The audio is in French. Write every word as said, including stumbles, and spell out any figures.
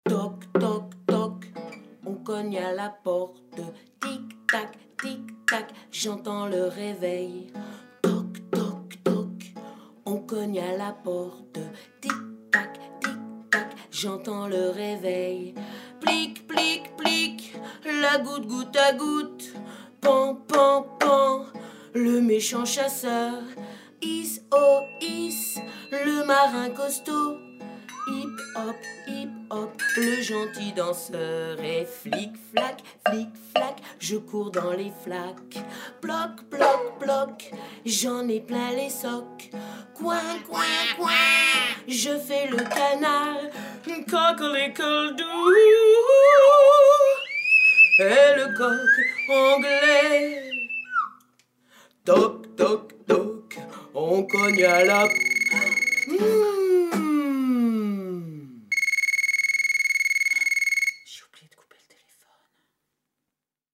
Toc, toc, toc, on cogne à la porte. Tic, tac, tic, tac, j'entends le réveil. Toc, toc, toc, on cogne à la porte. Tic, tac, tic, tac, j'entends le réveil. Plic, plic, plic, la goutte, goutte à goutte. Pan, pan, pan, le méchant chasseur. Is, oh, is, le marin costaud. Hip hop, hip hop, le gentil danseur. Et flic flac, flic flac, je cours dans les flaques. Bloc, bloc, bloc, j'en ai plein les socs. Coin, coin, coin, je fais le canard. Cockle-ickle-doo. Et le coq anglais. Toc, toc, toc, on cogne à la... Mmh.